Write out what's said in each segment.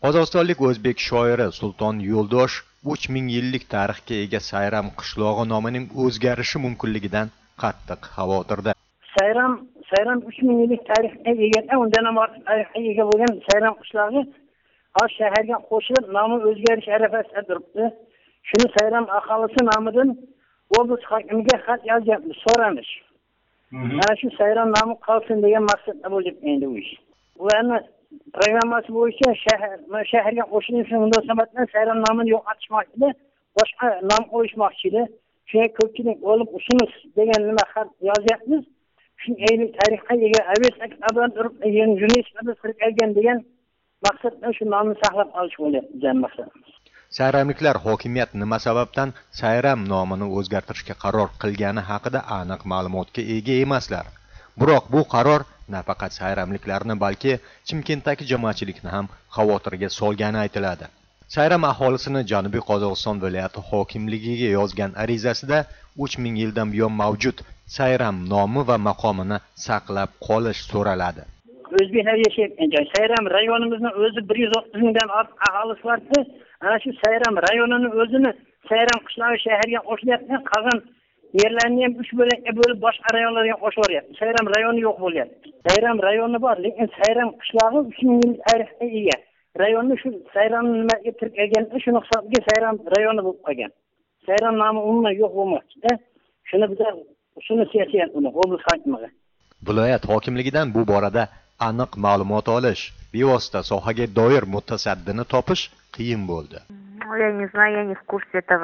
Qozog'istonlik o'zbek shoiri Sulton Yo'ldosh 3000 yillik tarixga ega Sayram qishlog'i nomining o'zgarishi mumkinligidan qattiq xavotirda. Sayram 3000 yillik tarixga ega, undan ham ortiq tarixga ega bo'lgan Sayram qishlog'i hozir shaharga qo'shilib nomi o'zgarish arafasida turibdi. Shuni Sayram aholisi nomidan oblast hokimiga xat yozyapmiz, so'ramish. Mana shu Sayram nomi qolsin degan maqsadda bo'lib endi bu ish. Ularni programmasi bo'yicha shaharga qo'shilish munosabatida Sayram nomini yo'qotishmoqchi, boshqa nom qo'yishmoqchi edi. Shunga ko'pchilik olib usunuz degan nima xat yozyapmiz. Shu aylik tarixga ega aviatsiya kitobdan turib, UNESCOda kirgan degan maqsadda shu nomni saqlab qolish bo'lyapti maqsadimiz. Sayramliklar hokimiyat nima sababdan Sayram nomini o'zgartirishga qaror qilgani haqida aniq ma'lumotga ega emaslar. Biroq bu qaror nafaqat sayramliklarni, balki Chimkentdagi jamoatchilikni ham xavotirga solgani aytiladi. Sayram aholisini Janubiy Qozog'iston viloyati hokimligiga yozgan arizasida 3000 yildan buyon mavjud Sayram nomi va maqomini saqlab qolish so'raladi. O'zbeklar yashayotgan joy Sayram rayonimizning o'zi 130 mingdan ortiq aholisi bor. Ana shu Sayram rayonini o'zini Sayram qishlog'i shaharga qo'shilyapti. Qolgan yerlarni ham 3 bo'lakka bo'lib boshqa rayonlarga qo'shib yuryapti. Sayram rayoni yo'q bo'lyapti. Sayram rayoni bor, lekin Sayram qishlog'i 3000 yil tarixga ega. Rayonni shu Sayramni nimaga kirgan, shuni hisobiga Sayram rayoni bo'lib qolgan. Sayram nomi umuman yo'q bo'lmoqda. Shuni bizlar shuni siyosiyat uni oblast hokimiga. Viloyat hokimligidan bu borada aniq ma'lumot olish, bevosita sohaga doir mutasaddini topish qiyin bo'ldi. Я не знаю, я не в курсе этого.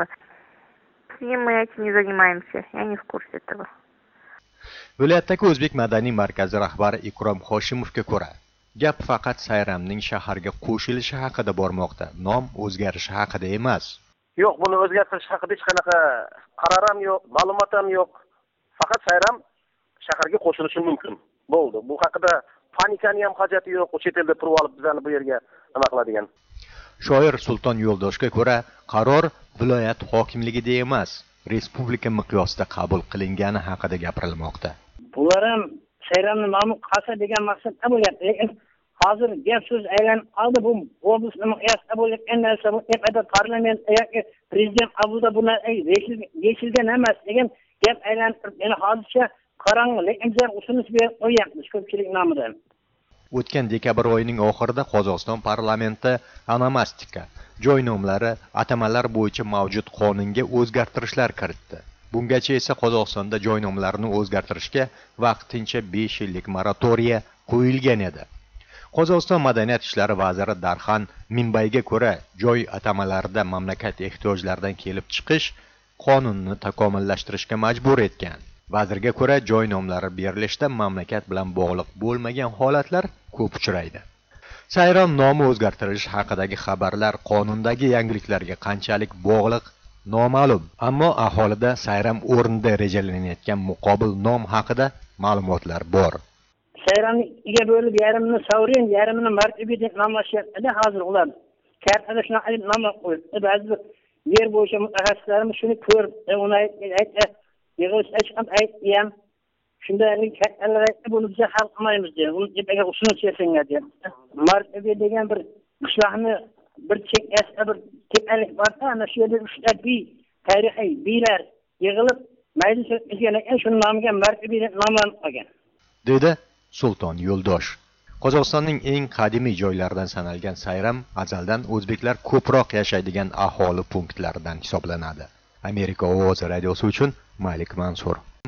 Мы этим не занимаемся, я не в курсе этого. Viloyatdagi O'zbek madaniy markazi rahbari Ikrom Hoshimovga ko'ra, gap faqat Sayramning shaharga qo'shilishi haqida bormoqda, nom o'zgarishi haqida emas. Yo'q, buni o'zgartirish haqida hech qanaqa qaror ham yo'q, ma'lumot ham yo'q. Faqat Sayram shaharga qo'shilishi mumkin. Bo'ldi. Bu haqida panikani ham hojati yo'q. Chet elda turib olib bizlarni bu yerga nima qiladigan. Shoir Sulton Yo'ldoshga ko'ra, qaror viloyat hokimligida emas, respublika miqyosida qabul qilingani haqida gapirilmoqda. Bular ham Sayramning nomi qolsa degan maqsadda bo'lyapti. Lekin hozir gap so'z aylanib qoldi. Bu oblast miqyosida bo'layotgan narsa, bu tepada parlament yoki prezident qabulida buni yechilgan emas degan gap aylanib turib, yana hozircha qarang'i, lekin biz usulni berib qo'yapmiz ko'pchilik nomidan. O'tgan dekabr oyining oxirida Qozog'iston parlamenti onomastika, joy nomlari, atamalar bo'yicha mavjud qonunga o'zgartirishlar kiritdi. Bungacha esa Qozog'istonda joy nomlarini o'zgartirishga vaqtincha 5 yillik moratoriya qo'yilgan edi. Qozog'iston madaniyat ishlari vaziri Darxan Minbayga ko'ra, joy atamalarida mamlakat ehtiyojlaridan kelib chiqish qonunni takomillashtirishga majbur etgan. Vazirga ko'ra, joy nomlari berilishda mamlakat bilan bog'liq bo'lmagan holatlar ko'p uchraydi. Sayram nomi o'zgartirilishi haqidagi xabarlar qonundagi yangiliklarga qanchalik bog'liq noma'lum, ammo aholida Sayram o'rnida rejalanayotgan muqobil nom haqida ma'lumotlar bor. Sayramga bo'lib yarimini Savrin, yarimini Martibi deb nomlashyapti. Hozir ular kartada shunaqa deb nom qo'yibdi. Ba'zi yer bo'yicha mutaxassislarimiz shuni ko'rib, uni aytdi. Yig'ilishda chiqib aytdim. Shunday kattalar aytdi, buni biz hal qilmaymiz dedi. Uni tepaga usulni chersinga dedi. Martibi degan bir qishloqni bir chekkasida bir tepalik bor-da, ana shu yerda 3 ta tarixiy biylar yig'ilib majlis o'tkazgan ekan, shu nomiga Martibi deb nomlanib qolgan. Dedi Sulton Yo'ldosh. Qozog'istonning eng qadimiy joylaridan sanalgan Sayram azaldan o'zbeklar ko'proq yashaydigan aholi punktlaridan hisoblanadi. Amerika ovozi radiosi uchun Malik Mansur.